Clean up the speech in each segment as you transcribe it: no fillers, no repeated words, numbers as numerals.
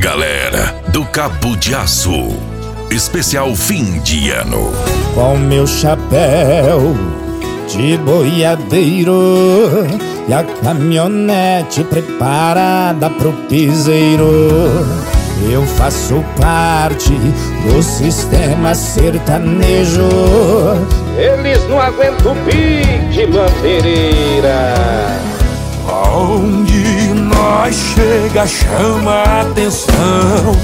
Galera do Cabo de Aço, especial fim de ano. Com meu chapéu de boiadeiro e a caminhonete preparada pro piseiro, eu faço parte do sistema sertanejo. Eles não aguentam o pique, mantereira. Onde nós chega chama a atenção.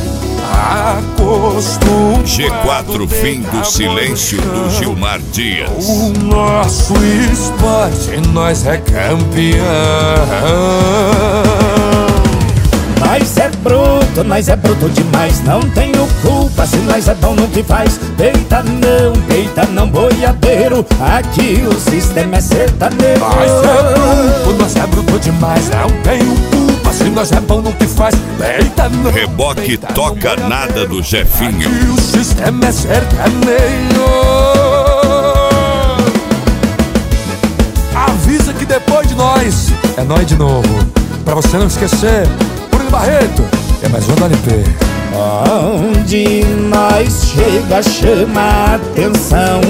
G4 fim do silêncio do Gilmar Dias. O nosso esporte, nós é campeão. Nós é bruto demais. Não tenho culpa se nós é bom no que faz. Peita não, boiadeiro. Aqui o sistema é sertanejo. Nós é bruto demais. Não tenho culpa se nós é bom no que faz. Peita não. Reboque toca nada do Jefinho. Aqui o sistema é sertanejo. Avisa que depois de nós é nós de novo. Pra você não esquecer, Bruno Barreto é mais um da LP. Onde nós chega chama a atenção.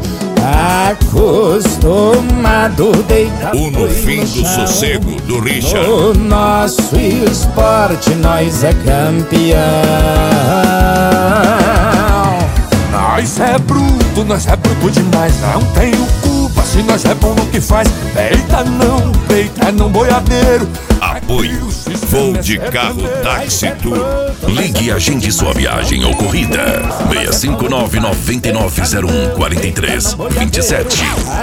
Acostumado deitado No fim do sossego do Richard. o nosso esporte nós é campeão. Nós é bruto demais. Não tenho culpa se nós é bom no que faz. Peita não, boiadeiro. Apoio Voo de Carro Táxi Tour. Ligue e agende sua viagem ou corrida. 659-9901-4327.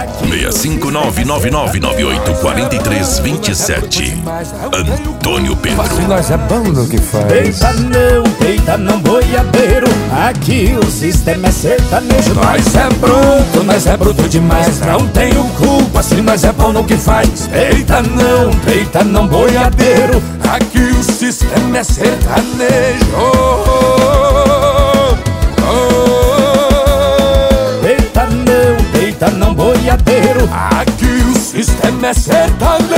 659-9998-4327. Antônio Pedro. Se nós é bom no que faz. Peita não, boiadeiro. Aqui o sistema é sertanejo. Nós é bruto demais. Não tenho culpa se nós é bom no que faz. Peita não, boiadeiro. Aqui o sistema é sertanejo. Peita não, boiadeiro. Aqui o sistema é sertanejo.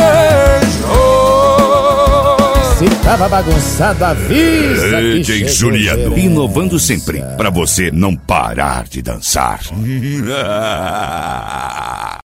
Se tava bagunçado, avisa que DJ chegou Juliano, gerência. inovando sempre, pra você não parar de dançar.